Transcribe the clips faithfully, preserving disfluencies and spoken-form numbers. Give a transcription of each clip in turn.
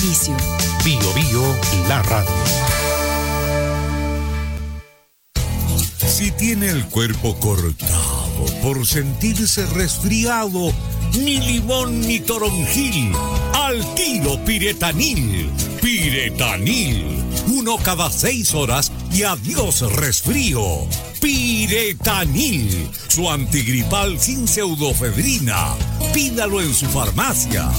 beneficio. Bio Bio, la radio. Si tiene el cuerpo cortado por sentirse resfriado, ni limón ni toronjil, al tiro Piretanil. Piretanil, uno cada seis horas y adiós resfrío. Piretanil, su antigripal sin pseudofedrina. Pídalo en su farmacia.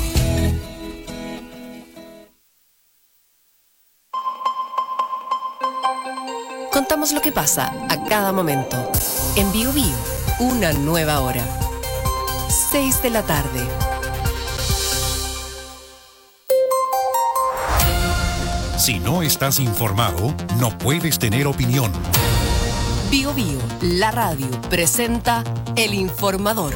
Contamos lo que pasa a cada momento. En Bio Bio, una nueva hora. seis de la tarde. Si no estás informado, no puedes tener opinión. Bio Bio, la radio, presenta El Informador.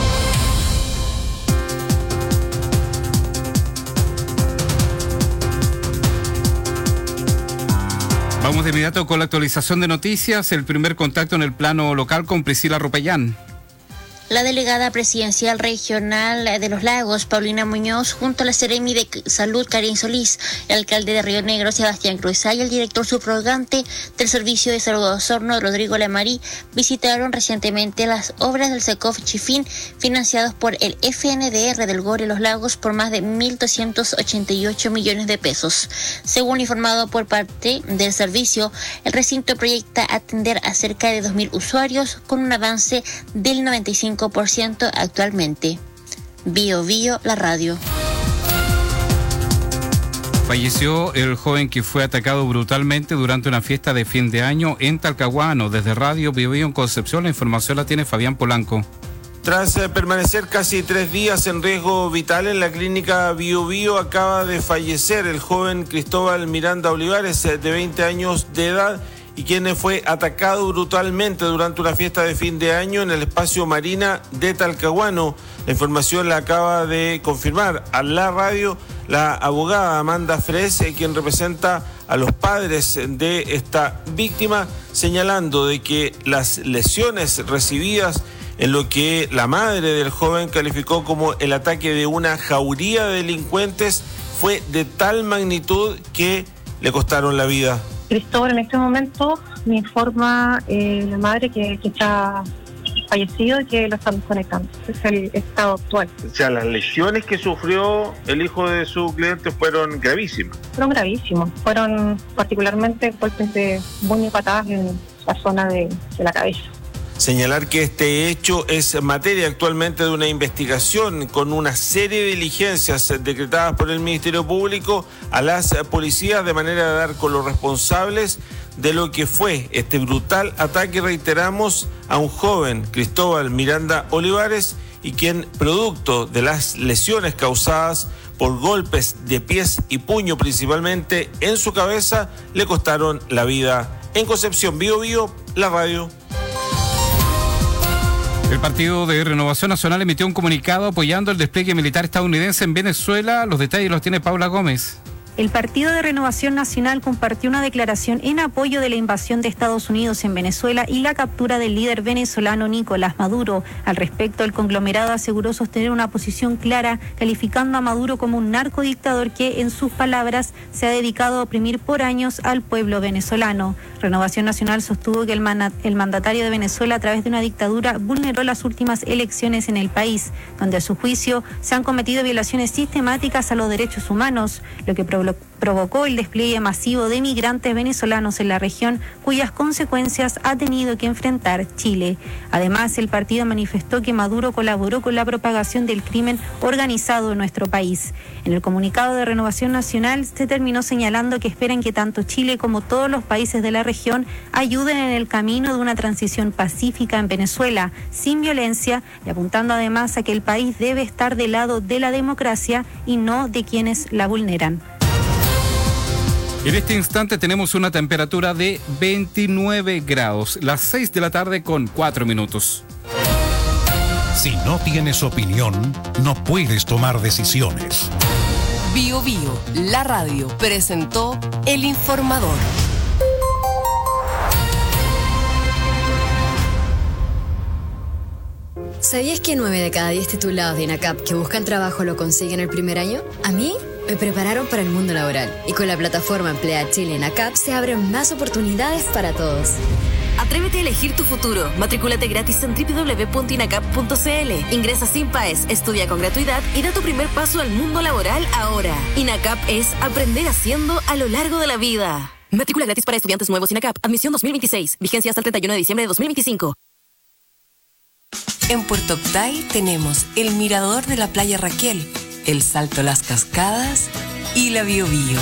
Vamos de inmediato con la actualización de noticias. El primer contacto en el plano local con Priscila Ropellán. La delegada presidencial regional de Los Lagos, Paulina Muñoz, junto a la Seremi de Salud, Karin Solís, el alcalde de Río Negro, Sebastián Cruzay, y el director subrogante del Servicio de Salud de Osorno, Rodrigo Lamarí, visitaron recientemente las obras del SECOF Chifín, financiados por el F N D R del Gore Los Lagos por más de mil doscientos ochenta y ocho millones de pesos. Según informado por parte del servicio, el recinto proyecta atender a cerca de dos mil usuarios con un avance del noventa y cinco por ciento actualmente. Bio Bio, la radio. Falleció el joven que fue atacado brutalmente durante una fiesta de fin de año en Talcahuano. Desde Radio Bio Bio en Concepción, la información la tiene Fabián Polanco. Tras eh, permanecer casi tres días en riesgo vital en la clínica Bio Bio, acaba de fallecer el joven Cristóbal Miranda Olivares, eh, de veinte años de edad, y quien fue atacado brutalmente durante una fiesta de fin de año en el espacio Marina de Talcahuano. La información la acaba de confirmar a la radio la abogada Amanda Fres, quien representa a los padres de esta víctima, señalando de que las lesiones recibidas en lo que la madre del joven calificó como el ataque de una jauría de delincuentes fue de tal magnitud que le costaron la vida. Cristóbal, en este momento me informa eh, la madre que, que está fallecido y que lo están conectando. Es el estado actual. O sea, las lesiones que sufrió el hijo de su cliente fueron gravísimas. Fueron gravísimos. Fueron particularmente golpes de puño y patadas en la zona de, de la cabeza. Señalar que este hecho es materia actualmente de una investigación con una serie de diligencias decretadas por el Ministerio Público a las policías de manera de dar con los responsables de lo que fue este brutal ataque, reiteramos, a un joven, Cristóbal Miranda Olivares, y quien, producto de las lesiones causadas por golpes de pies y puño principalmente en su cabeza, le costaron la vida. En Concepción, Bio Bio, la radio. El Partido de Renovación Nacional emitió un comunicado apoyando el despliegue militar estadounidense en Venezuela. Los detalles los tiene Paula Gómez. El Partido de Renovación Nacional compartió una declaración en apoyo de la invasión de Estados Unidos en Venezuela y la captura del líder venezolano Nicolás Maduro. Al respecto, el conglomerado aseguró sostener una posición clara, calificando a Maduro como un narcodictador que, en sus palabras, se ha dedicado a oprimir por años al pueblo venezolano. Renovación Nacional sostuvo que el, man- el mandatario de Venezuela, a través de una dictadura, vulneró las últimas elecciones en el país, donde a su juicio se han cometido violaciones sistemáticas a los derechos humanos, lo que provocó provocó el despliegue masivo de migrantes venezolanos en la región, cuyas consecuencias ha tenido que enfrentar Chile. Además, el partido manifestó que Maduro colaboró con la propagación del crimen organizado en nuestro país. En el comunicado de Renovación Nacional se terminó señalando que esperan que tanto Chile como todos los países de la región ayuden en el camino de una transición pacífica en Venezuela, sin violencia, y apuntando además a que el país debe estar del lado de la democracia y no de quienes la vulneran. En este instante tenemos una temperatura de veintinueve grados, las seis de la tarde con cuatro minutos. Si no tienes opinión, no puedes tomar decisiones. Bio Bio, la radio, presentó El Informador. ¿Sabías que nueve de cada diez titulados de INACAP que buscan trabajo lo consiguen el primer año? A mí Me prepararon para el mundo laboral y con la plataforma Emplea Chile en A C A P se abren más oportunidades para todos. Atrévete a elegir tu futuro. Matricúlate gratis en doble u doble u doble u punto inacap punto c l. Ingresa sin P A E S, estudia con gratuidad y da tu primer paso al mundo laboral ahora. INACAP es aprender haciendo a lo largo de la vida. Matrícula gratis para estudiantes nuevos INACAP. Admisión dos mil veintiséis. Vigencia hasta el treinta y uno de diciembre de dos mil veinticinco. En Puerto Octay tenemos el mirador de la playa Raquel, el Salto Las Cascadas y la Biobío.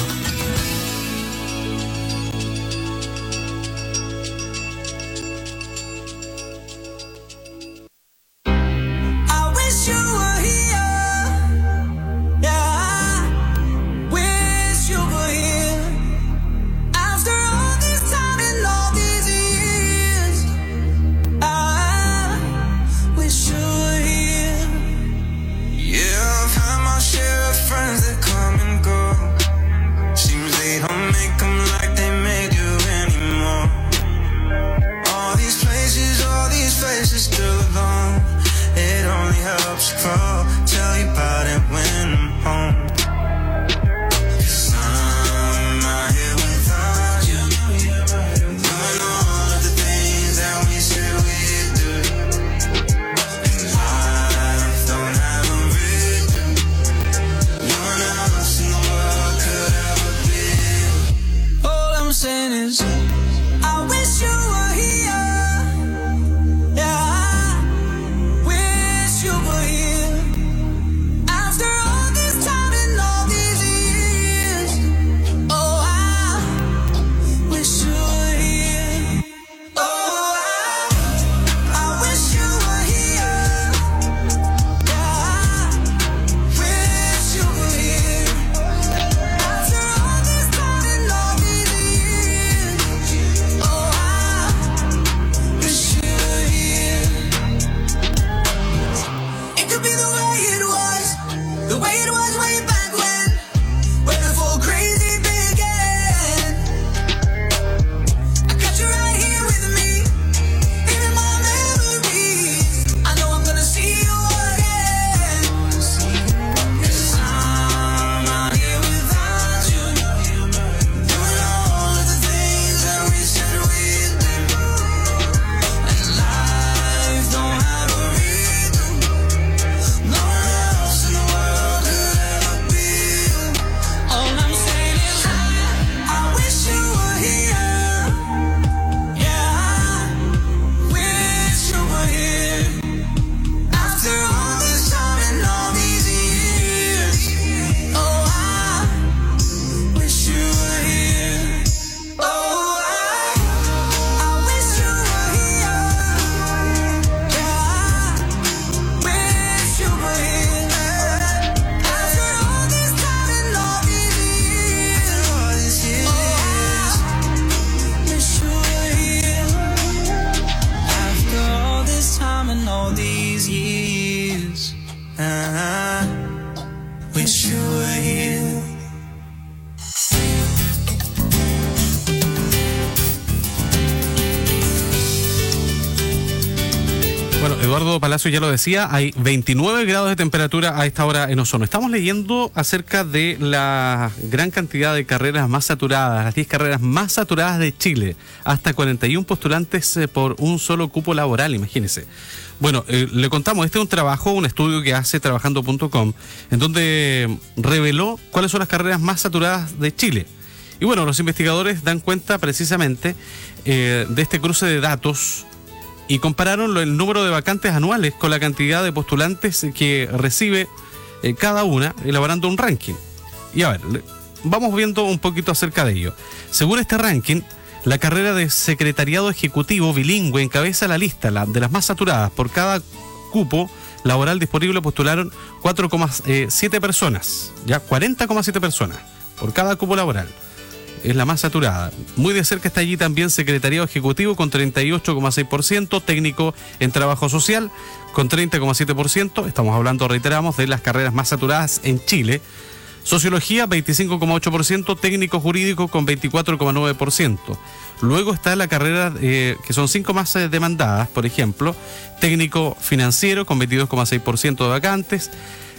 Eduardo Palacio ya lo decía, hay veintinueve grados de temperatura a esta hora en Osorno. Estamos leyendo acerca de la gran cantidad de carreras más saturadas, las diez carreras más saturadas de Chile, hasta cuarenta y uno postulantes por un solo cupo laboral, imagínense. Bueno, eh, le contamos, este es un trabajo, un estudio que hace trabajando punto com, en donde reveló cuáles son las carreras más saturadas de Chile. Y bueno, los investigadores dan cuenta precisamente eh, de este cruce de datos y compararon el número de vacantes anuales con la cantidad de postulantes que recibe eh, cada una, elaborando un ranking. Y a ver, vamos viendo un poquito acerca de ello. Según este ranking, la carrera de secretariado ejecutivo bilingüe encabeza la lista la, de las más saturadas. Por cada cupo laboral disponible postularon cuatro coma siete personas, ya cuarenta coma siete personas por cada cupo laboral. Es la más saturada. Muy de cerca está allí también secretariado ejecutivo con treinta y ocho coma seis por ciento, técnico en trabajo social con treinta coma siete por ciento. Estamos hablando, reiteramos, de las carreras más saturadas en Chile. Sociología veinticinco coma ocho por ciento, técnico jurídico con veinticuatro coma nueve por ciento. Luego está la carrera eh, que son cinco más eh, demandadas, por ejemplo, técnico financiero con veintidós coma seis por ciento de vacantes,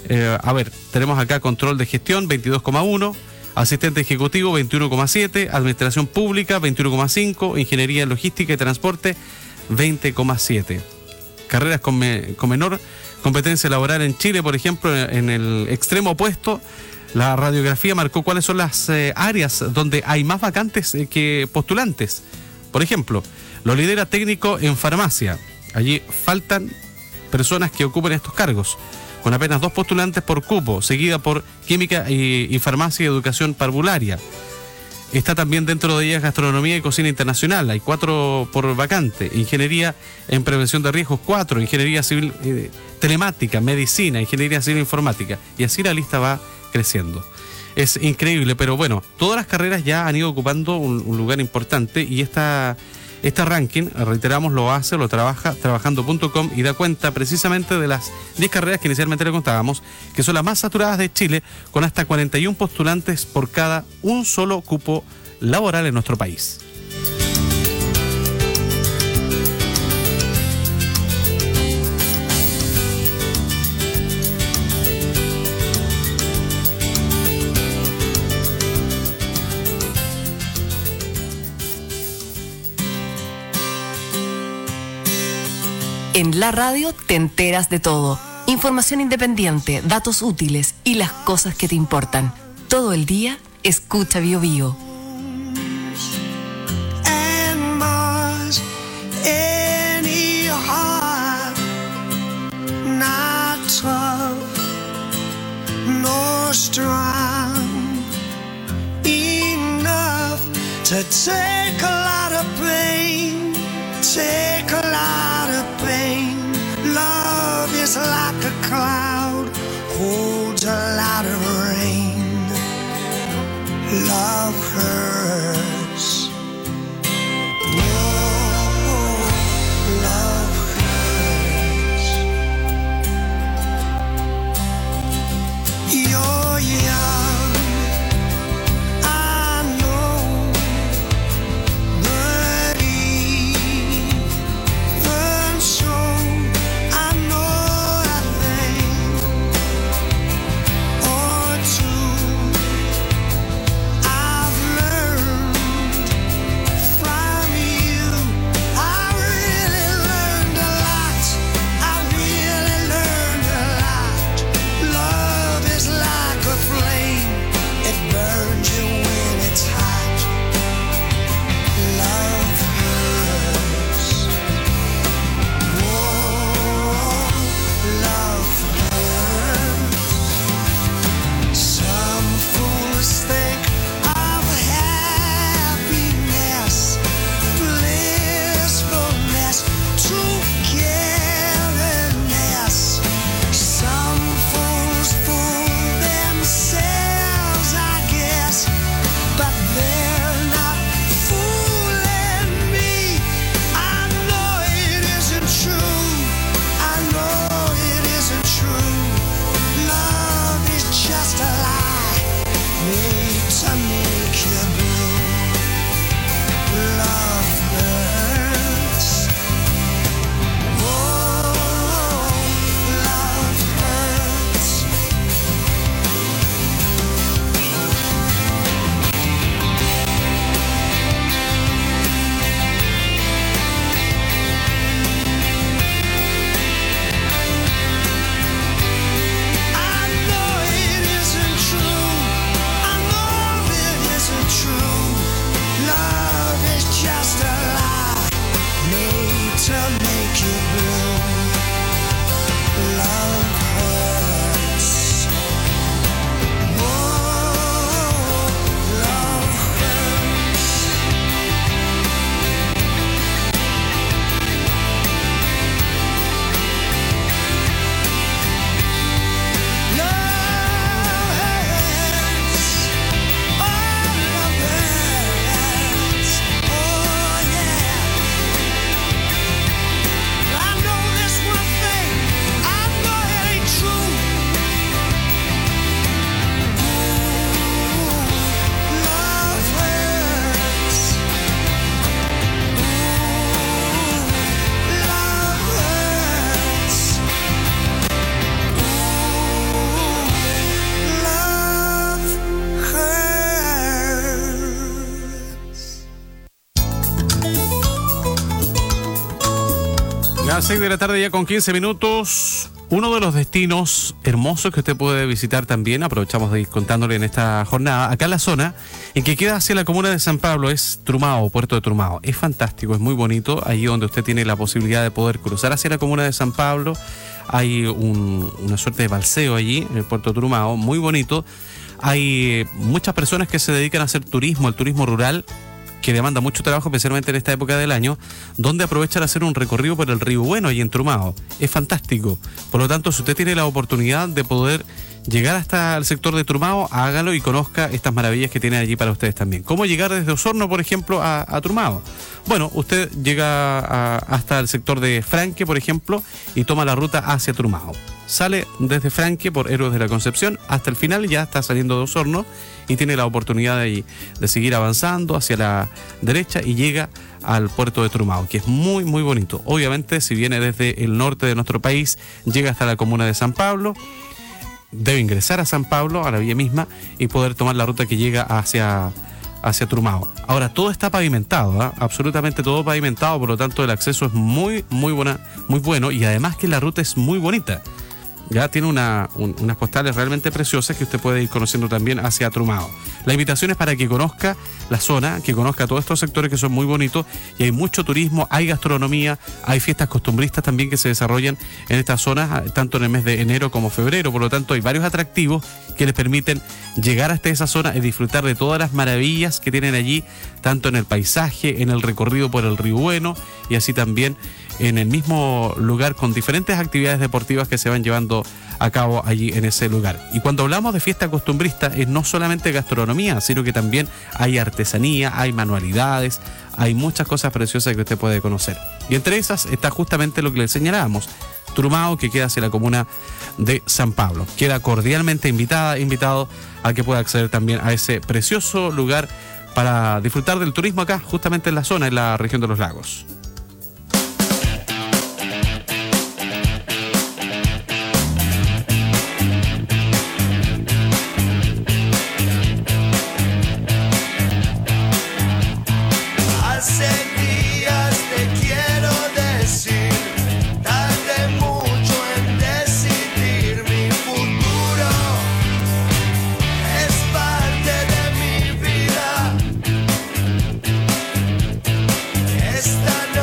Eh, a ver, tenemos acá control de gestión, veintidós coma uno, asistente ejecutivo, veintiuno coma siete, administración pública, veintiuno coma cinco, ingeniería en logística y transporte, veinte coma siete. Carreras con, me, con menor competencia laboral en Chile, por ejemplo, en el extremo opuesto, la radiografía marcó cuáles son las eh, áreas donde hay más vacantes eh, que postulantes. Por ejemplo, lo lidera técnico en farmacia. Allí faltan personas que ocupen estos cargos, con apenas dos postulantes por cupo, seguida por química y, y farmacia y educación parvularia. Está también dentro de ellas gastronomía y cocina internacional, hay cuatro por vacante, ingeniería en prevención de riesgos, cuatro, ingeniería civil eh, telemática, medicina, ingeniería civil informática, y así la lista va creciendo. Es increíble, pero bueno, todas las carreras ya han ido ocupando un, un lugar importante, y esta, este ranking, reiteramos, lo hace, lo trabaja trabajando punto com, y da cuenta precisamente de las diez carreras que inicialmente le contábamos, que son las más saturadas de Chile, con hasta cuarenta y uno postulantes por cada un solo cupo laboral en nuestro país. En la radio te enteras de todo. Información independiente, datos útiles y las cosas que te importan. Todo el día, escucha Bio Bio. Take a lot of pain. Love is like a cloud, holds a lot of rain. Love hurts. Whoa, love hurts. You're young, I know, but even so, I know a thing or two. I've learned Las seis de la tarde ya con quince minutos. Uno de los destinos hermosos que usted puede visitar también, aprovechamos de ir contándole en esta jornada, acá en la zona, en que queda hacia la comuna de San Pablo, es Trumao, Puerto de Trumao. Es fantástico, es muy bonito, allí donde usted tiene la posibilidad de poder cruzar hacia la comuna de San Pablo. Hay un, una suerte de balseo allí, en el Puerto de Trumao, muy bonito. Hay muchas personas que se dedican a hacer turismo, el turismo rural, que demanda mucho trabajo, especialmente en esta época del año, donde aprovechan a hacer un recorrido por el río Bueno y en Trumao. Es fantástico. Por lo tanto, si usted tiene la oportunidad de poder llegar hasta el sector de Trumao, hágalo y conozca estas maravillas que tiene allí para ustedes también. ¿Cómo llegar desde Osorno, por ejemplo, a, a Trumao? Bueno, usted llega a, hasta el sector de Franque, por ejemplo, y toma la ruta hacia Trumao. Sale desde Franque por Héroes de la Concepción hasta el final, ya está saliendo de Osorno y tiene la oportunidad de, de seguir avanzando hacia la derecha y llega al puerto de Trumao, que es muy muy bonito. Obviamente, si viene desde el norte de nuestro país, llega hasta la comuna de San Pablo, debe ingresar a San Pablo, a la vía misma, y poder tomar la ruta que llega hacia, hacia Trumao. Ahora, todo está pavimentado, ¿eh? Absolutamente todo pavimentado, por lo tanto el acceso es muy muy buena, muy bueno, y además que la ruta es muy bonita. Ya tiene una, un, unas postales realmente preciosas que usted puede ir conociendo también hacia Trumao. La invitación es para que conozca la zona, que conozca todos estos sectores que son muy bonitos, y hay mucho turismo, hay gastronomía, hay fiestas costumbristas también que se desarrollan en estas zonas, tanto en el mes de enero como febrero. Por lo tanto, hay varios atractivos que les permiten llegar hasta esa zona y disfrutar de todas las maravillas que tienen allí, tanto en el paisaje, en el recorrido por el río Bueno, y así también en el mismo lugar con diferentes actividades deportivas que se van llevando a cabo allí en ese lugar. Y cuando hablamos de fiesta costumbrista, es no solamente gastronomía, sino que también hay artesanía, hay manualidades, hay muchas cosas preciosas que usted puede conocer. Y entre esas está justamente lo que le señalábamos, Trumao, que queda hacia la comuna de San Pablo. Queda cordialmente invitada, invitado a que pueda acceder también a ese precioso lugar para disfrutar del turismo acá, justamente en la zona, en la región de los lagos. Esta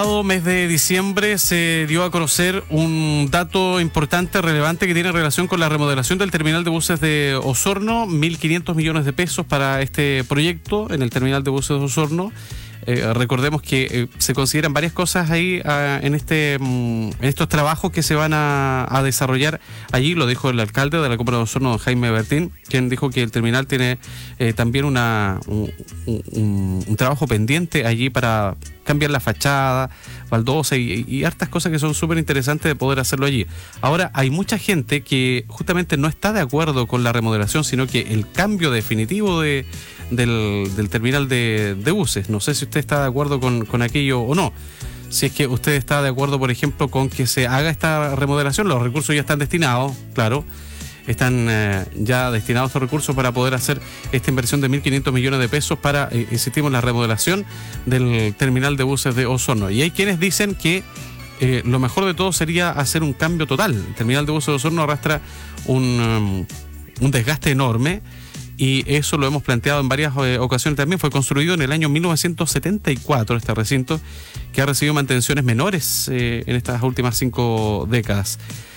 pasado mes de diciembre se dio a conocer un dato importante, relevante, que tiene relación con la remodelación del terminal de buses de Osorno. mil quinientos millones de pesos para este proyecto en el terminal de buses de Osorno. Eh, recordemos que eh, se consideran varias cosas ahí uh, en este um, en estos trabajos que se van a, a desarrollar allí. Lo dijo el alcalde de la Comuna de Osorno, Jaime Bertín, quien dijo que el terminal tiene eh, también una un, un, un trabajo pendiente allí para cambiar la fachada, baldosa y, y hartas cosas que son súper interesantes de poder hacerlo allí. Ahora, hay mucha gente que justamente no está de acuerdo con la remodelación, sino que el cambio definitivo de Del, del terminal de, de buses. No sé si usted está de acuerdo con, con aquello o no. Si es que usted está de acuerdo, por ejemplo, con que se haga esta remodelación, los recursos ya están destinados, claro, están eh, ya destinados estos recursos para poder hacer esta inversión de mil quinientos millones de pesos para, eh, insistimos, la remodelación del terminal de buses de Osorno. Y hay quienes dicen que eh, lo mejor de todo sería hacer un cambio total. El terminal de buses de Osorno arrastra un, um, un desgaste enorme. Y eso lo hemos planteado en varias eh, ocasiones también. Fue construido en el año mil novecientos setenta y cuatro este recinto, que ha recibido mantenciones menores eh, en estas últimas cinco décadas.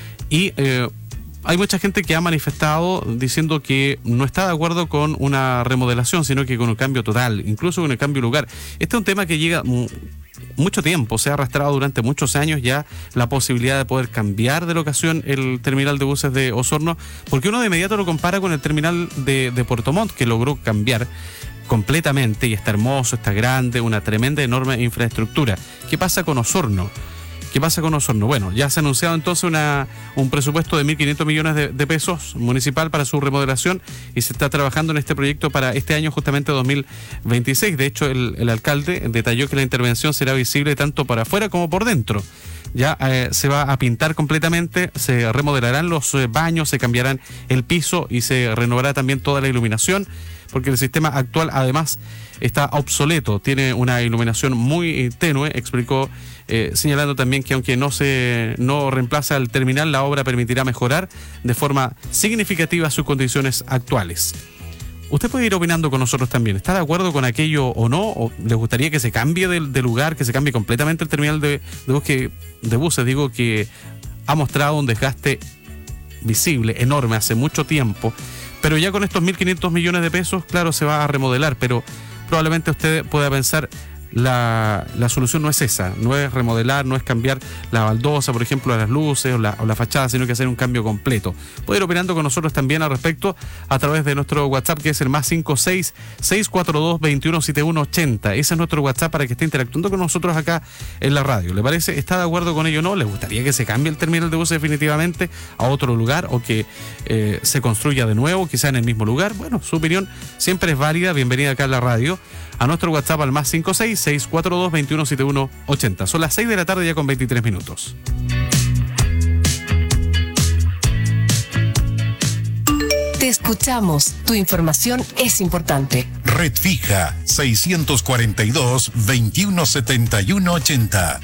Y eh, hay mucha gente que ha manifestado diciendo que no está de acuerdo con una remodelación, sino que con un cambio total, incluso con el cambio de lugar. Este es un tema que llega mm, mucho tiempo, se ha arrastrado durante muchos años ya la posibilidad de poder cambiar de locación el terminal de buses de Osorno, porque uno de inmediato lo compara con el terminal de, de Puerto Montt, que logró cambiar completamente y está hermoso, está grande, una tremenda, enorme infraestructura. ¿Qué pasa con Osorno? ¿Qué pasa con Osorno? Bueno, ya se ha anunciado entonces una, un presupuesto de mil quinientos millones de, de pesos municipal para su remodelación y se está trabajando en este proyecto para este año, justamente dos mil veintiséis. De hecho, el, el alcalde detalló que la intervención será visible tanto para afuera como por dentro. Ya eh, se va a pintar completamente, se remodelarán los eh, baños, se cambiarán el piso y se renovará también toda la iluminación, porque el sistema actual además está obsoleto, tiene una iluminación muy tenue, explicó, eh, señalando también que aunque no se no reemplaza el terminal, la obra permitirá mejorar de forma significativa sus condiciones actuales. Usted puede ir opinando con nosotros también. ¿Está de acuerdo con aquello o no? ¿O le gustaría que se cambie de, de lugar, que se cambie completamente el terminal de, de, bus, de buses? Digo que ha mostrado un desgaste visible, enorme, hace mucho tiempo. Pero ya con estos mil quinientos millones de pesos, claro, se va a remodelar, pero probablemente usted pueda pensar, la, la solución no es esa, no es remodelar, no es cambiar la baldosa, por ejemplo, a las luces o la, o la fachada, sino que hacer un cambio completo. Puede ir opinando con nosotros también al respecto a través de nuestro WhatsApp, que es el más cinco seis, seis cuatro dos, veintiuno setenta y uno ochenta. Ese es nuestro WhatsApp para que esté interactuando con nosotros acá en la radio. ¿Le parece? ¿Está de acuerdo con ello o no? ¿Le gustaría que se cambie el terminal de buses definitivamente a otro lugar o que eh, se construya de nuevo, quizá en el mismo lugar? Bueno, su opinión siempre es válida. Bienvenida acá en la radio. A nuestro WhatsApp al más cinco seis, seis cuatro dos, veintiuno setenta y uno ochenta. Son las seis de la tarde ya con veintitrés minutos. Te escuchamos. Tu información es importante. Red fija seiscientos cuarenta y dos, veintiuno setenta y uno ochenta.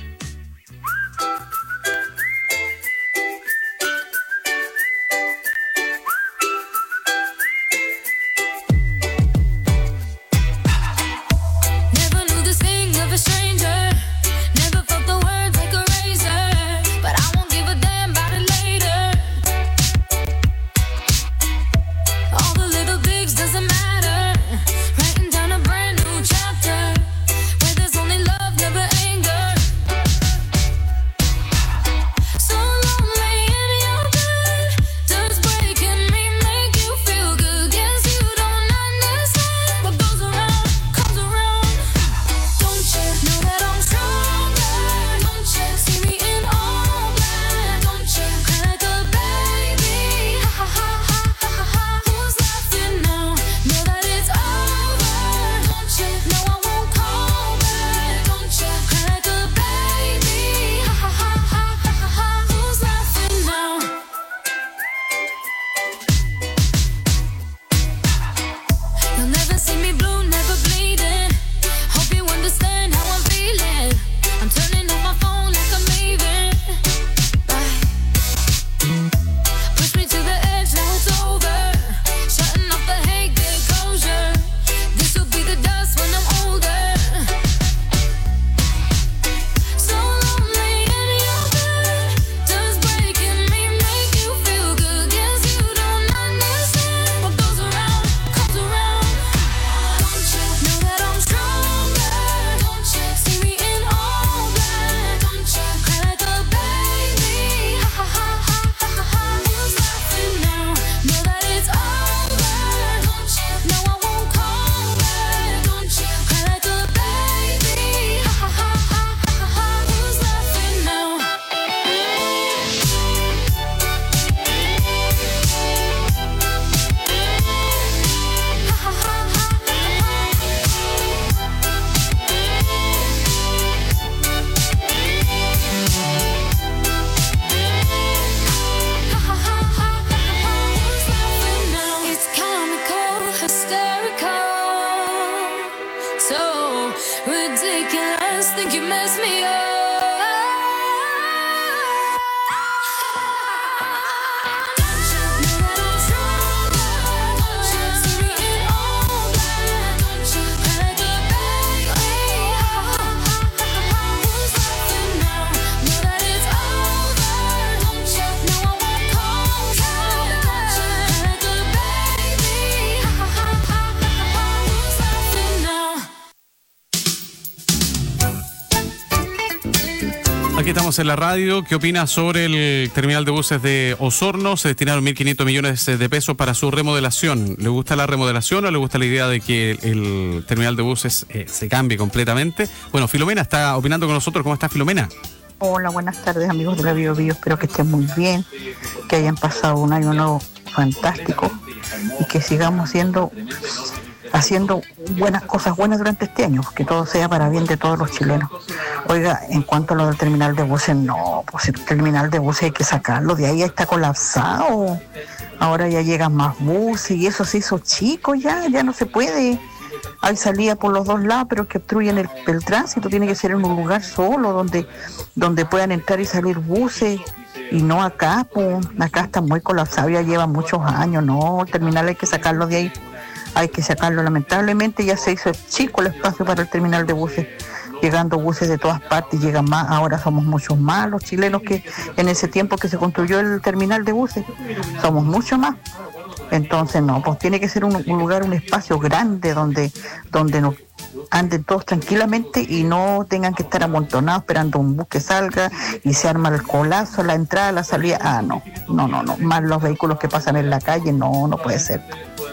Aquí estamos en la radio. ¿Qué opina sobre el terminal de buses de Osorno? Se destinaron mil quinientos millones de pesos para su remodelación. ¿Le gusta la remodelación o le gusta la idea de que el terminal de buses eh, se cambie completamente? Bueno, Filomena está opinando con nosotros. ¿Cómo está, Filomena? Hola, buenas tardes, amigos de la Bio Bio. Espero que estén muy bien, que hayan pasado un año nuevo fantástico y que sigamos siendo haciendo buenas cosas buenas durante este año, que todo sea para bien de todos los chilenos. Oiga, en cuanto a lo del terminal de buses, no, pues el terminal de buses hay que sacarlo, de ahí está colapsado. Ahora ya llegan más buses y eso se hizo chico ya, ya no se puede. Hay salida por los dos lados, pero que obstruyen el, el tránsito, tiene que ser en un lugar solo, donde, donde puedan entrar y salir buses, y no acá, pues, acá está muy colapsado, ya lleva muchos años, no, el terminal hay que sacarlo de ahí. Hay que sacarlo, lamentablemente ya se hizo chico el espacio para el terminal de buses, llegando buses de todas partes, llegan más, ahora somos muchos más los chilenos que en ese tiempo que se construyó el terminal de buses, somos mucho más. Entonces no, pues tiene que ser un, un lugar, un espacio grande donde, donde nos anden todos tranquilamente y no tengan que estar amontonados esperando un bus que salga y se arma el colazo, la entrada, la salida. Ah, no, no, no, no, más los vehículos que pasan en la calle, no, no puede ser.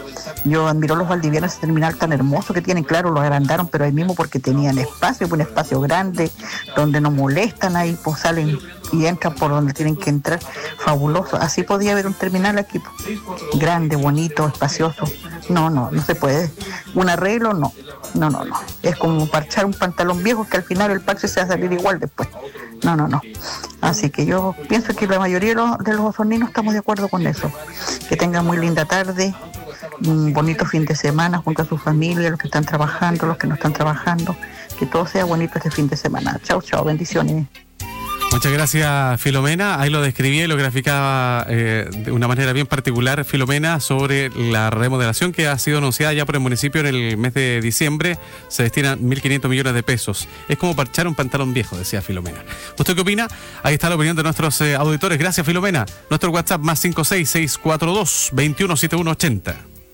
Yo admiro los valdivianos, ese terminal tan hermoso que tienen, claro, lo agrandaron, pero ahí mismo porque tenían espacio, un espacio grande, donde no molestan, ahí pues salen y entran por donde tienen que entrar, fabuloso. Así podía haber un terminal aquí, pues, grande, bonito, espacioso. No, no, no se puede. Un arreglo, no, no, no, no. Es como parchar un pantalón viejo que al final el parche se va a salir igual después. No, no, no. Así que yo pienso que la mayoría de los, de los osorninos estamos de acuerdo con eso. Que tengan muy linda tarde, un bonito fin de semana junto a su familia, los que están trabajando, los que no están trabajando, que todo sea bonito este fin de semana. Chao, chao, bendiciones. Muchas gracias, Filomena. Ahí lo describía y lo graficaba eh, de una manera bien particular, Filomena, sobre la remodelación que ha sido anunciada ya por el municipio en el mes de diciembre. Se destinan mil quinientos millones de pesos. Es como parchar un pantalón viejo, decía Filomena. ¿Usted qué opina? Ahí está la opinión de nuestros eh, auditores. Gracias, Filomena. Nuestro WhatsApp más cinco seis seis cuatro dos, dos uno siete uno ocho cero.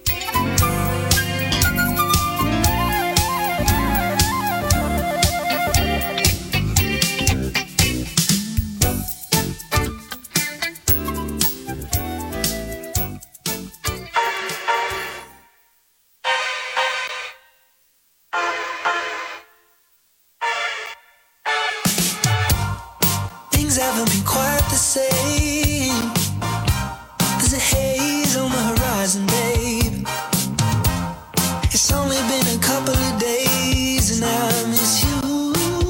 Haven't been quite the same. There's a haze on the horizon, babe. It's only been a couple of days and I miss you.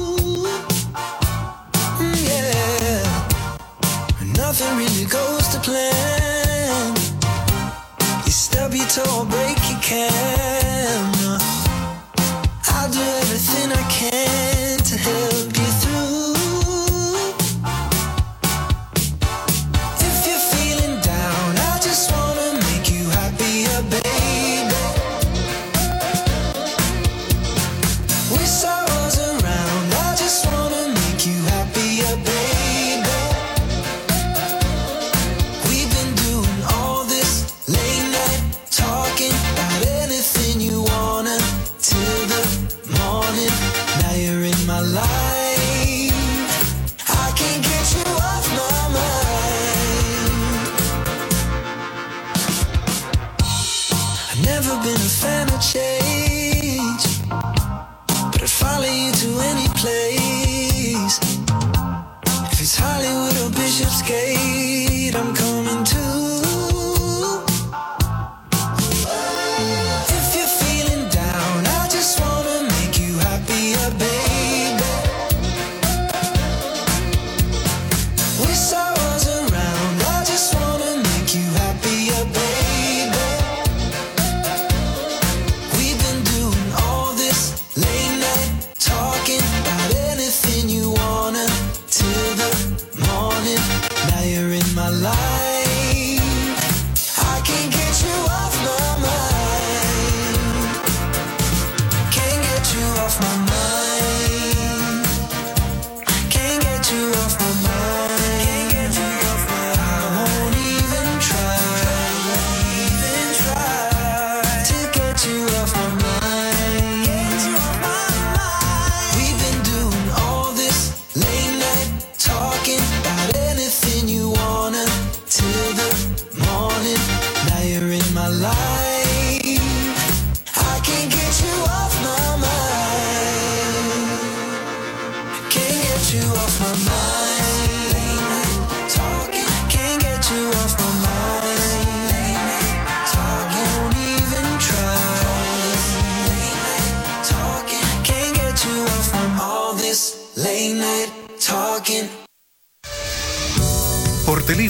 Mm, yeah. Nothing really goes to plan. You stub your toe or break your camera. I'll do everything I can to help you through. Bishopsgate, I'm coming too. If you're feeling down, I just wanna make you happier, baby. Wish I was around, I just wanna make you happier, baby. We've been doing all this late night talking about anything you wanna till the morning. Now you're in my life.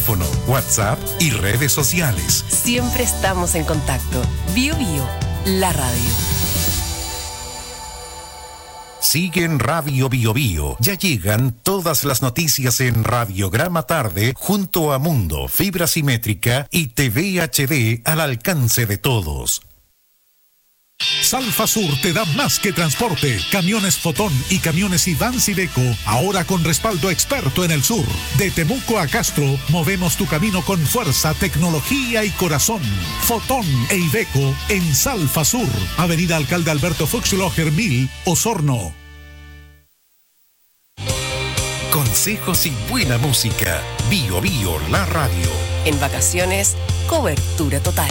teléfono, WhatsApp y redes sociales. Siempre estamos en contacto. Bio Bio, la radio. Sigue en Radio Bio Bio. Ya llegan todas las noticias en Radiograma Tarde junto a Mundo, fibra simétrica y T V H D al alcance de todos. Salfa Sur te da más que transporte. Camiones Fotón y camiones Ivans Iveco, ahora con respaldo experto en el sur. De Temuco a Castro, movemos tu camino con fuerza, tecnología y corazón. Fotón e Iveco en Salfa Sur, Avenida Alcalde Alberto Fuchsloger mil, Osorno. Consejos y buena música. Bio Bio, la radio. En vacaciones, cobertura total.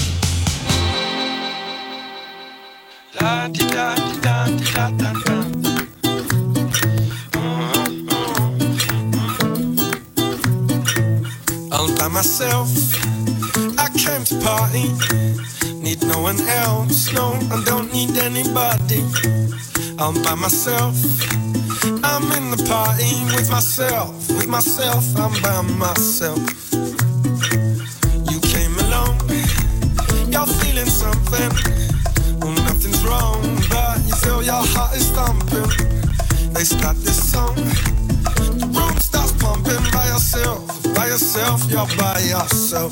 La, di, da, di, da, di, da, da, da. All by myself, I came to party. Need no one else, no, I don't need anybody. All by myself, I'm in the party with myself, with myself, I'm by myself. You came along, you're feeling something. Well, nothing's wrong, but you feel your heart is thumping. They start this song, the room starts pumping. By yourself, by yourself, you're by yourself.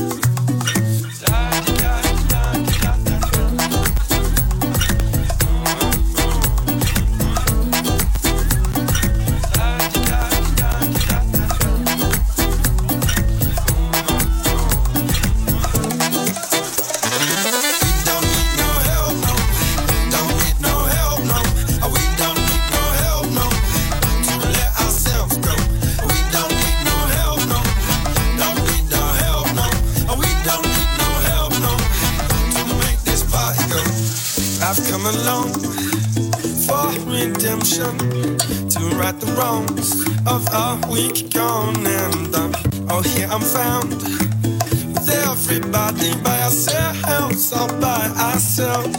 Along for redemption, to right the wrongs of a week gone and done. Oh, here I'm found with everybody by ourselves, all by ourselves.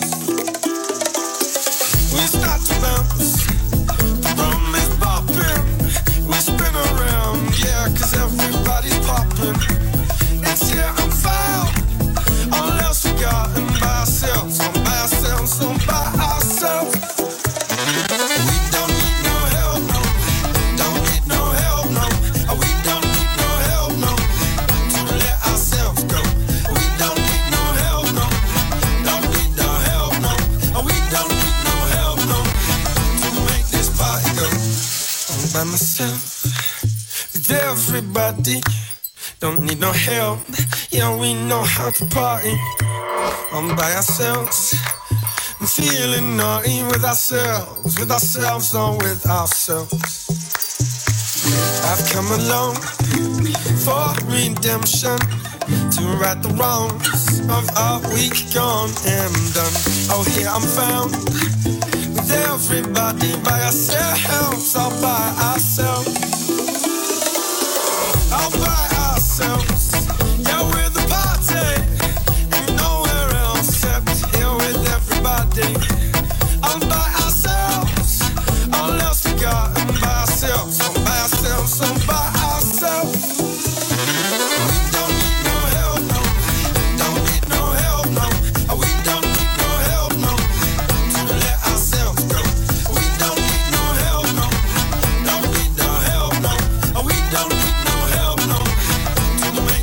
We start to bounce, the room is popping, we spin around, yeah, cause everybody's popping. It's here I'm found, all else forgotten by ourselves, all by ourselves, all by ourselves. We don't need no help, no. Don't need no help, no. We don't need no help, no. To let ourselves go. We don't need no help, no. Don't need no help, no. We don't need no help, no. To make this party go. I'm by myself with everybody. Don't need no help. Yeah, we know how to party. I'm by ourselves. I'm feeling naughty with ourselves, with ourselves, or with ourselves. I've come along for redemption, to right the wrongs of a week gone and done. Oh, here I'm found with everybody by ourselves, all by ourselves, all by ourselves. Yeah, we're the party. All by ourselves, all else forgotten by ourselves, all by ourselves, all by ourselves. We don't need no help, no. Don't need no help, no. We don't need no help, no. To let ourselves go. We don't need no help, no. Don't need no help, no. We don't need no help, no. To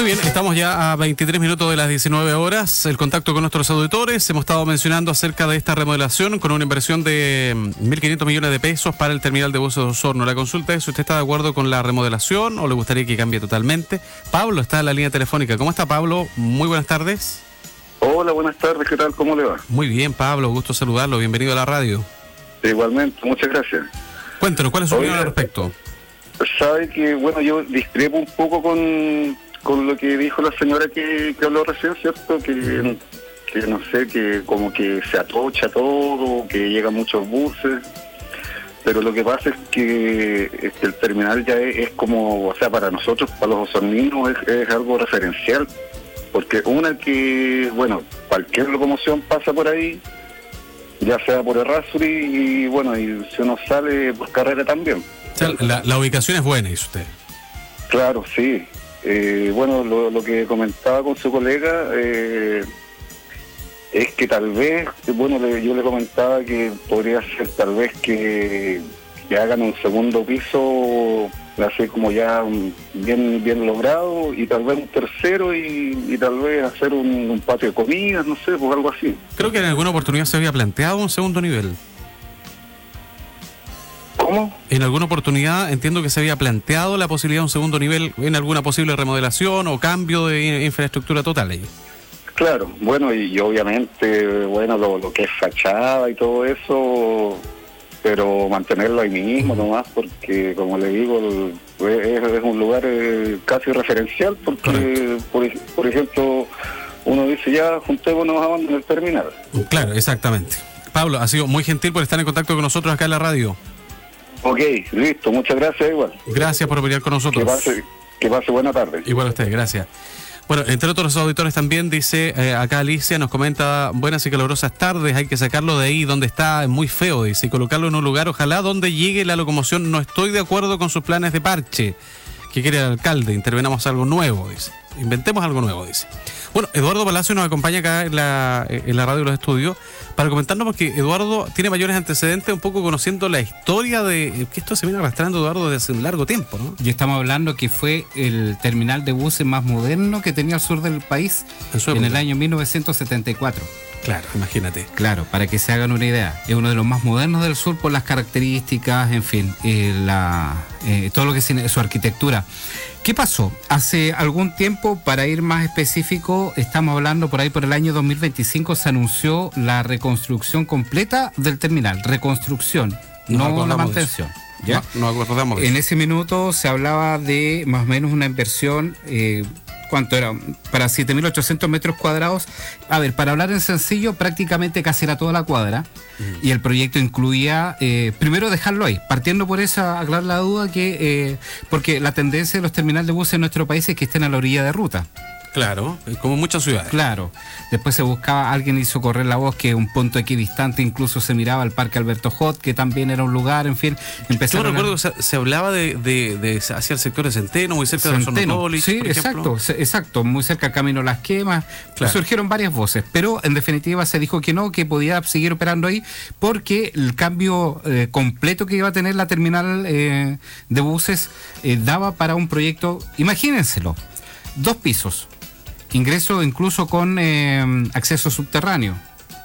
Muy bien, estamos ya a veintitrés minutos de las diecinueve horas. El contacto con nuestros auditores. Hemos estado mencionando acerca de esta remodelación con una inversión de mil quinientos millones de pesos para el terminal de buses de Osorno. La consulta es si usted está de acuerdo con la remodelación o le gustaría que cambie totalmente. Pablo está en la línea telefónica. ¿Cómo está, Pablo? Muy buenas tardes. Hola, buenas tardes. ¿Qué tal? ¿Cómo le va? Muy bien, Pablo. Gusto saludarlo. Bienvenido a la radio. Igualmente. Muchas gracias. Cuéntanos, ¿cuál es su opinión al respecto? Sabe que, bueno, yo discrepo un poco con... con lo que dijo la señora que, que habló recién, ¿cierto? Que, que no sé, que como que se atocha todo, que llegan muchos buses, pero lo que pasa es que, es que el terminal ya es, es como, o sea, para nosotros, para los osorninos, es, es algo referencial, porque una que, bueno, cualquier locomoción pasa por ahí, ya sea por Errázuri, y bueno, y si uno sale por carrera también. O sea, la, la ubicación es buena, dice usted. Claro, sí. Eh, bueno, lo, lo que comentaba con su colega eh, es que tal vez, bueno, le, yo le comentaba que podría ser tal vez que, que hagan un segundo piso, así como ya un, bien bien logrado, y tal vez un tercero y, y tal vez hacer un, un patio de comidas, no sé, pues algo así. Creo que en alguna oportunidad se había planteado un segundo nivel. ¿Cómo? En alguna oportunidad entiendo que se había planteado la posibilidad de un segundo nivel en alguna posible remodelación o cambio de infraestructura total ahí. Claro, bueno, y, y obviamente, bueno, lo, lo que es fachada y todo eso, pero mantenerlo ahí mismo nomás, porque como le digo, el, es, es un lugar eh, casi referencial, porque, por, por ejemplo, uno dice ya, juntémonos a en el terminal. Claro, exactamente. Pablo, ha sido muy gentil por estar en contacto con nosotros acá en la radio. Ok, listo, muchas gracias igual. Gracias por opinar con nosotros. Que pase, que pase buena tarde. Igual a usted, gracias. Bueno, entre otros auditores también dice, eh, acá Alicia nos comenta, buenas y calurosas tardes, hay que sacarlo de ahí donde está, es muy feo, dice, y colocarlo en un lugar, ojalá donde llegue la locomoción. No estoy de acuerdo con sus planes de parche que quiere el alcalde, intervenamos algo nuevo, dice. Inventemos algo nuevo, dice. Bueno, Eduardo Palacio nos acompaña acá en la, en la radio de los estudios para comentarnos, porque Eduardo tiene mayores antecedentes, un poco conociendo la historia de que esto se viene arrastrando, Eduardo, desde hace un largo tiempo, ¿no? Y estamos hablando que fue el terminal de buses más moderno que tenía el sur del país en, en el año mil novecientos setenta y cuatro. Claro, imagínate. Claro, para que se hagan una idea. Es uno de los más modernos del sur por las características, en fin, eh, la, eh, todo lo que es su arquitectura. ¿Qué pasó? Hace algún tiempo, para ir más específico, estamos hablando por ahí por el año dos mil veinticinco, se anunció la reconstrucción completa del terminal. Reconstrucción, no, no la mantención. ¿Ya? No, no acordamos. En ese minuto se hablaba de más o menos una inversión... Eh, ¿Cuánto era? Para siete mil ochocientos metros cuadrados. A ver, para hablar en sencillo, prácticamente casi era toda la cuadra. Mm. Y el proyecto incluía, eh, primero dejarlo ahí, partiendo por esa, aclarar la duda, que eh, porque la tendencia de los terminales de buses en nuestro país es que estén a la orilla de ruta. Claro, como muchas ciudades. Claro. Después se buscaba, alguien hizo correr la voz que un punto equidistante incluso se miraba al Parque Alberto Hot, que también era un lugar, en fin. Yo recuerdo que se, se hablaba de, de, de hacia el sector de Centeno, muy cerca Centeno, de Sonópolis, sí, por exacto, se, exacto, muy cerca del Camino Las Quemas. Claro. Surgieron varias voces, pero en definitiva se dijo que no, que podía seguir operando ahí, porque el cambio eh, completo que iba a tener la terminal eh, de buses eh, daba para un proyecto, imagínenselo, dos pisos. Ingreso incluso con eh, acceso subterráneo.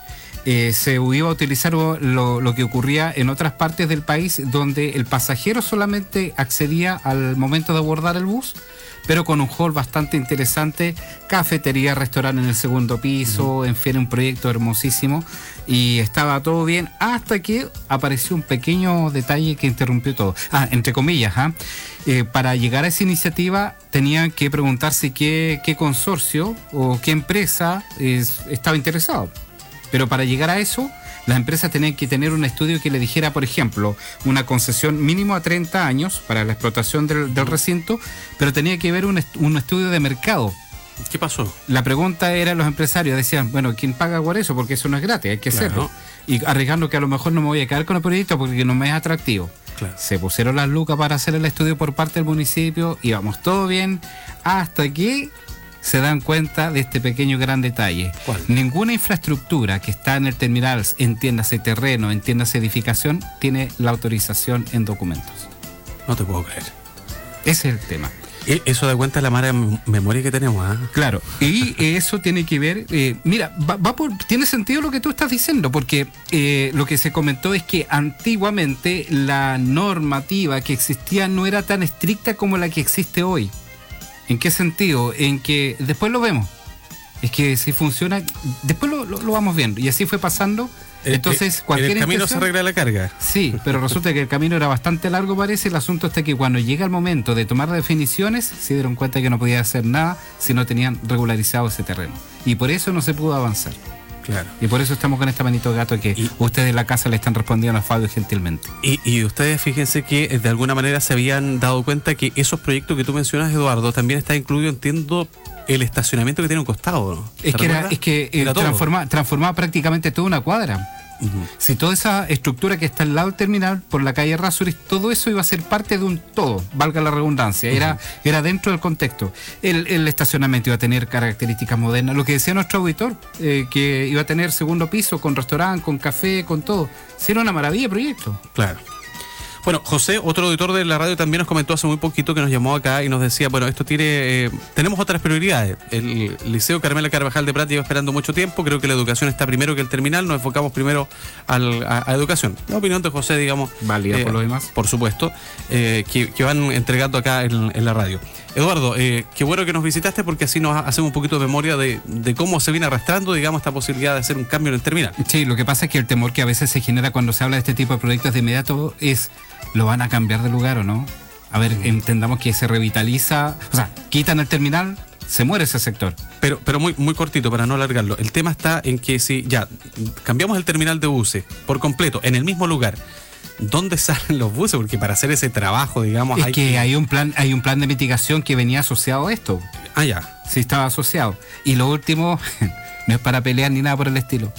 Eh, se iba a utilizar lo, lo que ocurría en otras partes del país, donde el pasajero solamente accedía al momento de abordar el bus, pero con un hall bastante interesante, cafetería, restaurante en el segundo piso, uh-huh. En fin, un proyecto hermosísimo, y estaba todo bien hasta que apareció un pequeño detalle que interrumpió todo. Ah, entre comillas, ¿ah? Eh, para llegar a esa iniciativa tenían que preguntarse qué, qué consorcio o qué empresa es, estaba interesado. Pero para llegar a eso, las empresas tenían que tener un estudio que le dijera, por ejemplo, una concesión mínimo a treinta años para la explotación del, del recinto, pero tenía que haber un, est- un estudio de mercado. ¿Qué pasó? La pregunta era, los empresarios decían, bueno, ¿quién paga por eso? Porque eso no es gratis, hay que claro. hacerlo. Y arriesgando que a lo mejor no me voy a quedar con el proyecto porque no me es atractivo. Claro. Se pusieron las lucas para hacer el estudio por parte del municipio, íbamos todo bien, hasta que se dan cuenta de este pequeño gran detalle. ¿Cuál? Ninguna infraestructura que está en el terminal, entiéndase terreno, entiéndase edificación, tiene la autorización en documentos. No te puedo creer. Ese es el tema. Eso da cuenta de la mala memoria que tenemos. ¿eh? Claro, y eso tiene que ver, eh, mira, va, va por, tiene sentido lo que tú estás diciendo, porque eh, lo que se comentó es que antiguamente la normativa que existía no era tan estricta como la que existe hoy. ¿En qué sentido? En que después lo vemos. Es que si funciona, después lo, lo, lo vamos viendo. Y así fue pasando. Entonces, cualquier en el camino intención, se arregla la carga. Sí, pero resulta que el camino era bastante largo, parece. El asunto está que cuando llega el momento de tomar definiciones, se dieron cuenta que no podía hacer nada si no tenían regularizado ese terreno. Y por eso no se pudo avanzar. Claro. Y por eso estamos con esta manito gato que y, ustedes en la casa le están respondiendo a Fabio gentilmente. Y, y ustedes fíjense que de alguna manera se habían dado cuenta que esos proyectos que tú mencionas, Eduardo, también está incluido, entiendo, el estacionamiento que tiene un costado, ¿no? Es que era, es que eh, transforma, transformaba prácticamente toda una cuadra. Uh-huh. Si toda esa estructura que está al lado del terminal, por la calle Errázuriz, todo eso iba a ser parte de un todo, valga la redundancia, era, uh-huh. era dentro del contexto. El, el estacionamiento iba a tener características modernas, lo que decía nuestro auditor, eh, que iba a tener segundo piso, con restaurante, con café, con todo. Sí, era una maravilla de proyecto. Claro. Bueno, José, otro auditor de la radio, también nos comentó hace muy poquito, que nos llamó acá y nos decía, bueno, esto tiene, eh, tenemos otras prioridades. El Liceo Carmela Carvajal de Prat lleva esperando mucho tiempo, creo que la educación está primero que el terminal, nos enfocamos primero al, a, a educación. La opinión de José, digamos. Válida eh, por lo demás. Por supuesto, eh, que, que van entregando acá en, en la radio. Eduardo, eh, qué bueno que nos visitaste, porque así nos hacemos un poquito de memoria de, de cómo se viene arrastrando, digamos, esta posibilidad de hacer un cambio en el terminal. Sí, lo que pasa es que el temor que a veces se genera cuando se habla de este tipo de proyectos de inmediato es, ¿lo van a cambiar de lugar o no? A ver, entendamos que se revitaliza, o sea, quitan el terminal, se muere ese sector. Pero, pero muy, muy cortito, para no alargarlo. El tema está en que si ya cambiamos el terminal de buses por completo, en el mismo lugar, ¿dónde salen los buses? Porque para hacer ese trabajo, digamos... Es hay que, que hay un plan hay un plan de mitigación que venía asociado a esto. Ah, ya. Sí, estaba asociado. Y lo último, no es para pelear ni nada por el estilo.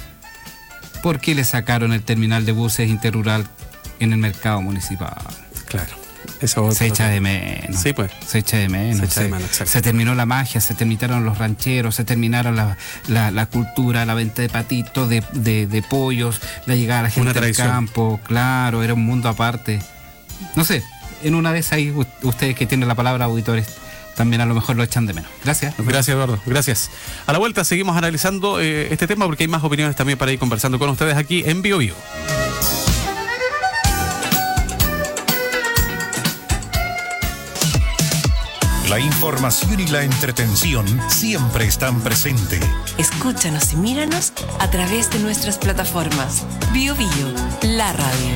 ¿Por qué le sacaron el terminal de buses interrural en el mercado municipal? Claro. Eso se echa de menos. Sí, pues. Se echa de menos. Se, echa se, de menos, se terminó la magia, se terminaron los rancheros, se terminaron la, la, la cultura, la venta de patitos, de, de, de pollos, la llegada a la gente del campo. Claro, era un mundo aparte. No sé, en una vez ahí ustedes que tienen la palabra, auditores, también a lo mejor lo echan de menos. Gracias. Gracias, Eduardo. Gracias. A la vuelta seguimos analizando eh, este tema, porque hay más opiniones también para ir conversando con ustedes aquí en Bio Bio. La información y la entretención siempre están presentes. Escúchanos y míranos a través de nuestras plataformas. Bio Bio, la radio.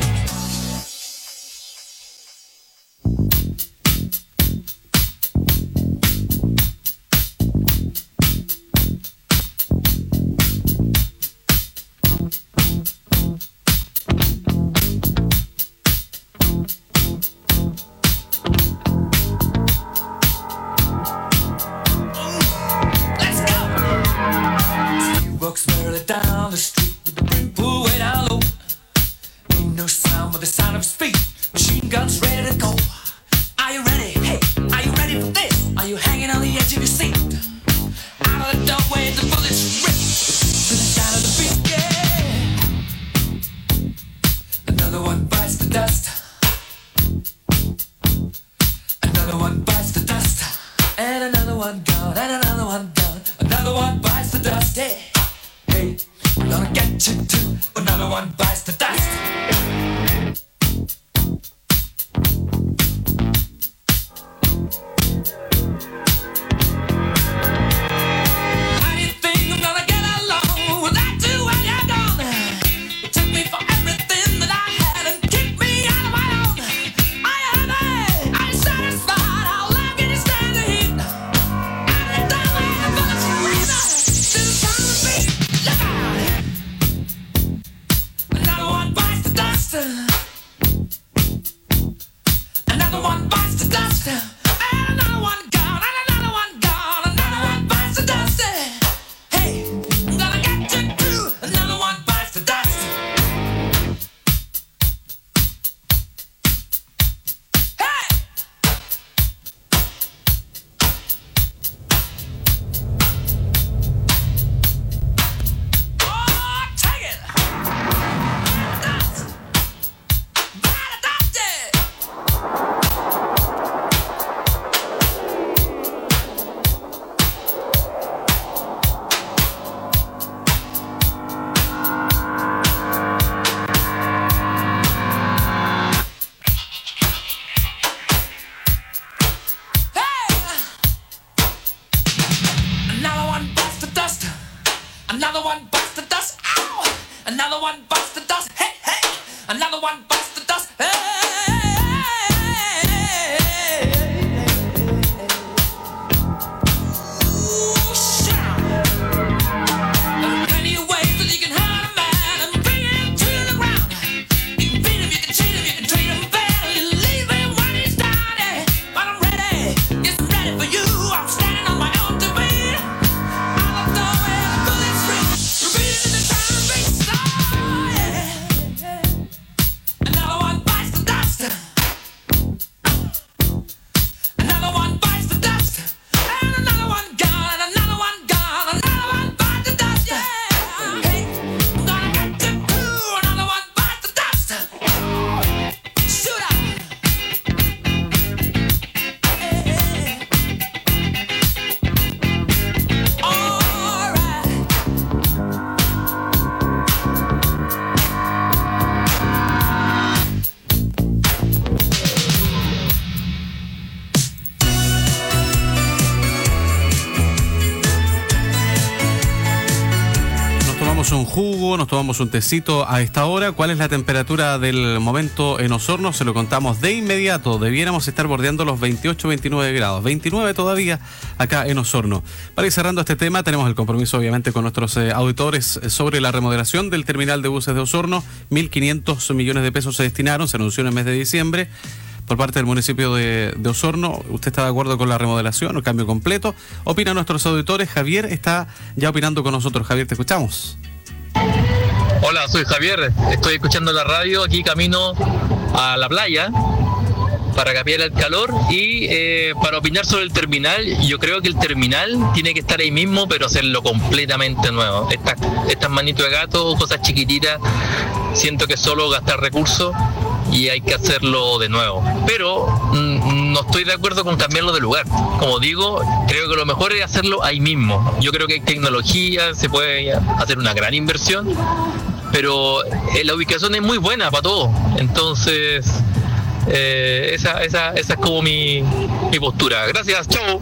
un jugo, nos tomamos un tecito a esta hora. ¿Cuál es la temperatura del momento en Osorno? Se lo contamos de inmediato. Debiéramos estar bordeando los veintiocho, veintinueve grados. veintinueve todavía acá en Osorno. Para ir cerrando este tema, tenemos el compromiso obviamente con nuestros eh, auditores sobre la remodelación del terminal de buses de Osorno. mil quinientos millones de pesos se destinaron, se anunció en el mes de diciembre por parte del municipio de, de Osorno. ¿Usted está de acuerdo con la remodelación o cambio completo? Opina nuestros auditores. Javier está ya opinando con nosotros. Javier, te escuchamos. Hola, soy Javier. Estoy escuchando la radio aquí camino a la playa para cambiar el calor y eh, para opinar sobre el terminal. Yo creo que el terminal tiene que estar ahí mismo, pero hacerlo completamente nuevo. Estas, estas manitos de gato, cosas chiquititas, siento que es solo gastar recursos y hay que hacerlo de nuevo. Pero mmm, no estoy de acuerdo con cambiarlo de lugar. Como digo, creo que lo mejor es hacerlo ahí mismo. Yo creo que hay tecnología, se puede hacer una gran inversión, pero eh, la ubicación es muy buena para todo. Entonces, eh, esa, esa, esa es como mi, mi postura. Gracias, chao.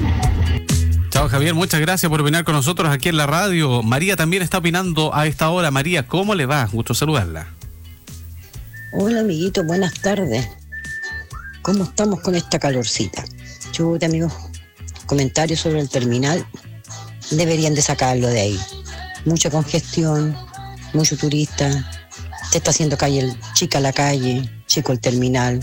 Chao, Javier, muchas gracias por opinar con nosotros aquí en la radio. María también está opinando a esta hora. María, ¿cómo le va? Gusto saludarla. Hola, amiguito, buenas tardes. ¿Cómo estamos con esta calorcita? Chuta, amigos, comentarios sobre el terminal. Deberían de sacarlo de ahí. Mucha congestión, mucho turista. Se está haciendo calle, chica la calle, chico el terminal.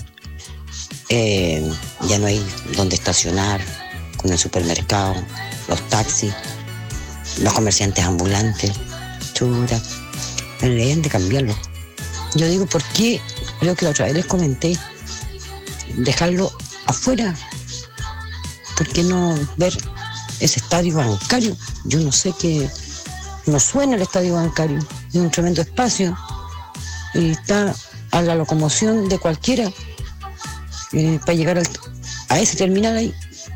Eh, ya no hay donde estacionar, con el supermercado, los taxis, los comerciantes ambulantes. Chuta, deberían de cambiarlo. Yo digo, ¿por qué? Creo que la otra vez les comenté, dejarlo afuera. ¿Por qué no ver ese estadio bancario? Yo no sé qué, no suena el estadio bancario, es un tremendo espacio y está a la locomoción de cualquiera eh, para llegar al, a ese terminal ahí.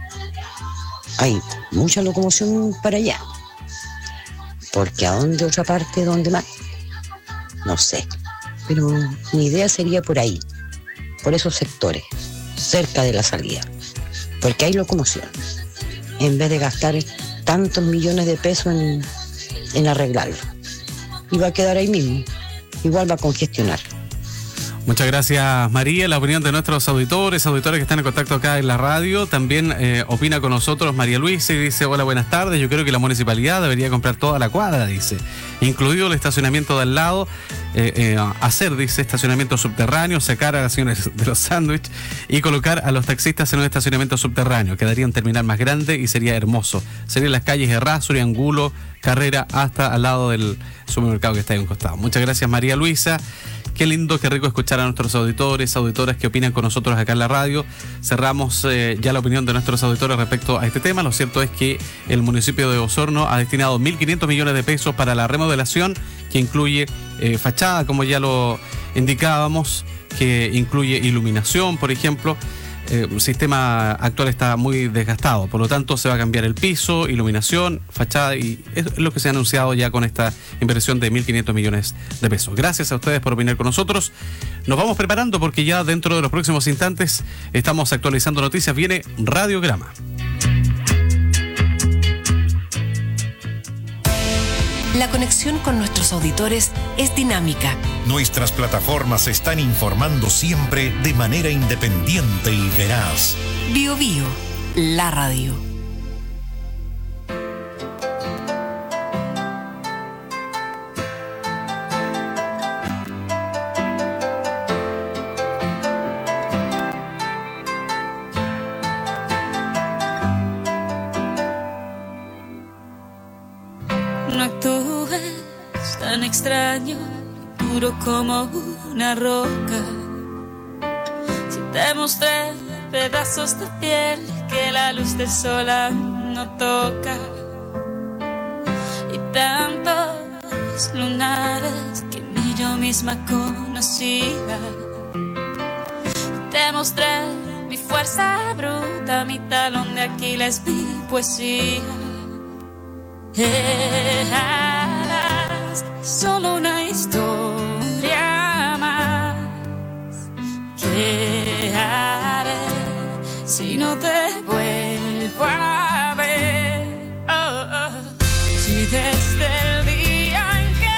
Hay mucha locomoción para allá, porque ¿a dónde otra parte, dónde más? No sé. Pero mi idea sería por ahí, por esos sectores, cerca de la salida, porque hay locomoción, en vez de gastar tantos millones de pesos en, en arreglarlo. Y va a quedar ahí mismo, igual va a congestionar. Muchas gracias, María. La opinión de nuestros auditores, auditores que están en contacto acá en la radio. También eh, opina con nosotros María Luisa y dice: hola, buenas tardes. Yo creo que la municipalidad debería comprar toda la cuadra, dice, incluido el estacionamiento de al lado, eh, eh, hacer, dice, estacionamiento subterráneo, sacar a las señoras de los sándwiches y colocar a los taxistas en un estacionamiento subterráneo. Quedaría un terminal más grande y sería hermoso. Serían las calles Errázuriz, Angulo, Carrera, hasta al lado del supermercado que está ahí a un costado. Muchas gracias, María Luisa. Qué lindo, qué rico escuchar a nuestros auditores, auditoras que opinan con nosotros acá en la radio. Cerramos eh, ya la opinión de nuestros auditores respecto a este tema. Lo cierto es que el municipio de Osorno ha destinado mil quinientos millones de pesos para la remodelación, que incluye eh, fachada, como ya lo indicábamos, que incluye iluminación, por ejemplo. Eh, el sistema actual está muy desgastado, por lo tanto se va a cambiar el piso, iluminación, fachada, y es lo que se ha anunciado ya con esta inversión de mil quinientos millones de pesos. Gracias a ustedes por opinar con nosotros. Nos vamos preparando porque ya dentro de los próximos instantes estamos actualizando noticias. Viene Radiograma. La conexión con nuestros auditores es dinámica. Nuestras plataformas están informando siempre de manera independiente y veraz. Bio Bio, la radio. No actúes tan extraño, duro como una roca. Si te mostré pedazos de piel que la luz del sol aún no toca, y tantos lunares que ni yo misma conocía. Te mostré mi fuerza bruta, mi talón de Aquiles, mi poesía. Eras solo una historia más. ¿Qué haré si no te vuelvo a ver? Oh, oh. Si desde el día en que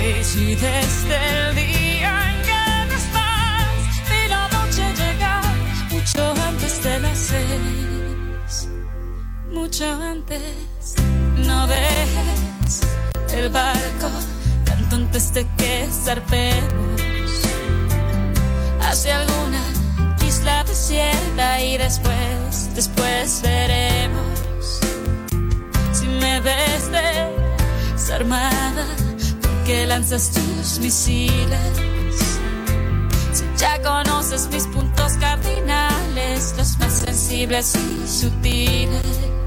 seis y desde el día en que no estás vi la noche llegar mucho antes de las seis, mucho antes. No dejes el barco tanto antes de que zarpemos hacia alguna isla desierta y después, después veremos. Si me ves desarmada, ¿por qué lanzas tus misiles? Si ya conoces mis puntos cardinales, los más sensibles y sutiles.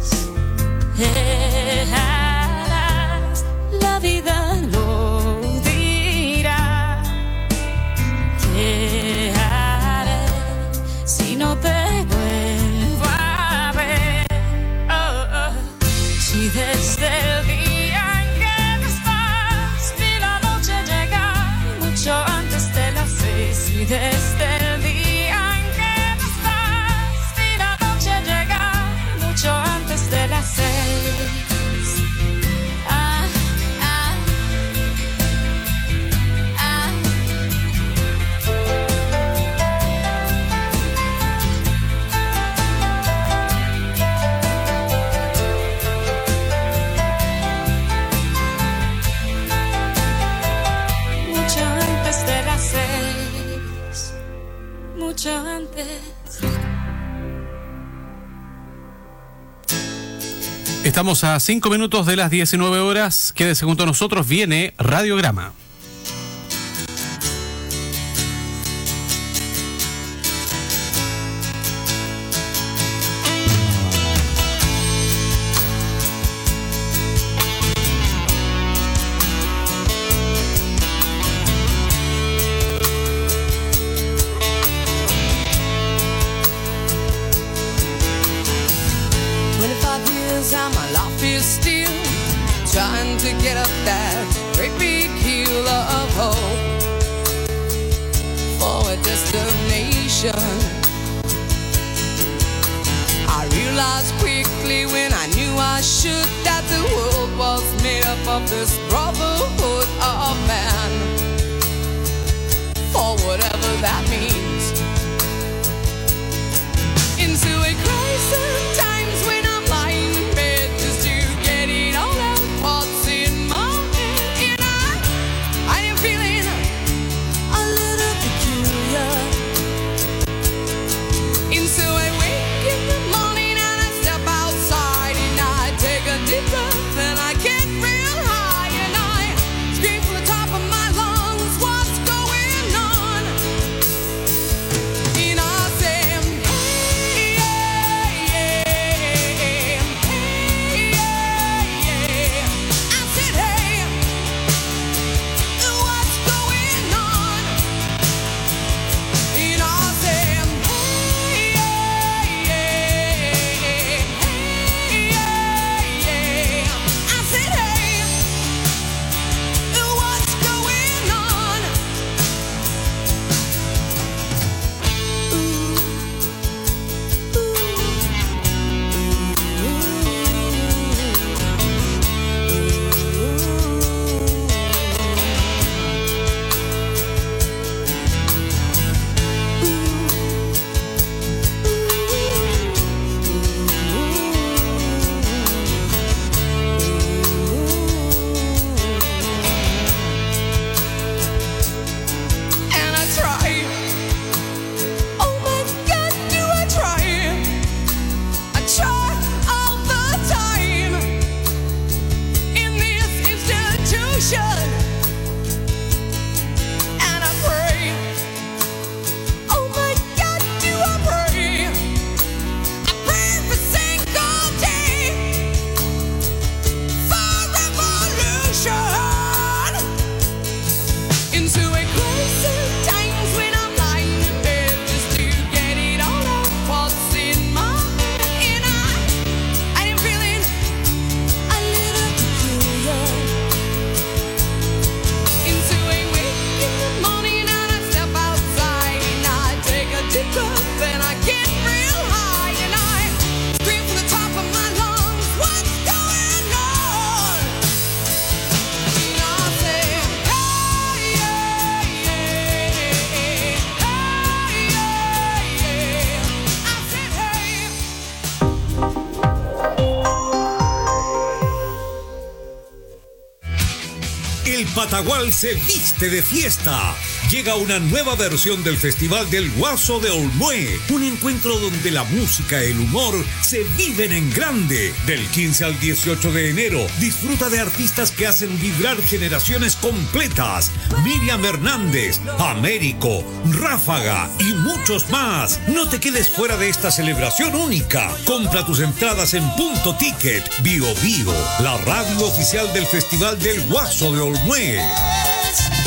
Eh, la vida lo dirá. ¿Qué haré si no te vuelvo a ver? Oh, oh. Si desde el día en que no estás vi la noche llegar mucho antes de las seis. Y desde el día en que no estás vi la noche llegar mucho antes de las seis. Ah, ah, ah. Mucho antes de las seis, mucho antes. Estamos a cinco minutos de las diecinueve horas. Quédese junto a nosotros. Viene Radiograma. twenty-five years and my life is still trying to get up that great big hill of hope for a destination. I realized quickly when I knew I should that the world was made up of this brotherhood of man, for whatever that means. Into a crisis times when I'm lying in bed just to get it all out what's in my head. And I, I am feeling a little peculiar. And so I wake in the morning and I step outside and I take a deep breath and I get real high and I scream from the top of my lungs, what's going on? And I say, hey, yeah, yeah, hey, yeah, yeah. I said, hey, what's going on? And I said, hey, yeah, yeah, hey, yeah, yeah. I said, hey, what's going on? And I try. Oh my God, do I try? I try all the time in this institution. And I pray. Oh my God, do I pray? I pray every single day for revolution. Into a crisis times when I'm lying in bed just to get it all out what's in my head. And I, I am feeling a little peculiar. Into a wake in the morning and I step outside and I take a deep breath and I get real high and I scream from the top of my lungs, what's going on? And I say, hey, Batagual se viste de fiesta. Llega una nueva versión del Festival del Guaso de Olmué, un encuentro donde la música y el humor se viven en grande. Del quince al dieciocho de enero, disfruta de artistas que hacen vibrar generaciones completas. Miriam Hernández, Américo, Ráfaga y muchos más. No te quedes fuera de esta celebración única. Compra tus entradas en Punto Ticket. Bio Bio, la radio oficial del Festival del Guaso de Olmué.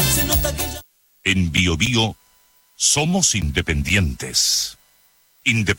En Bio Bio somos independientes. Independientes.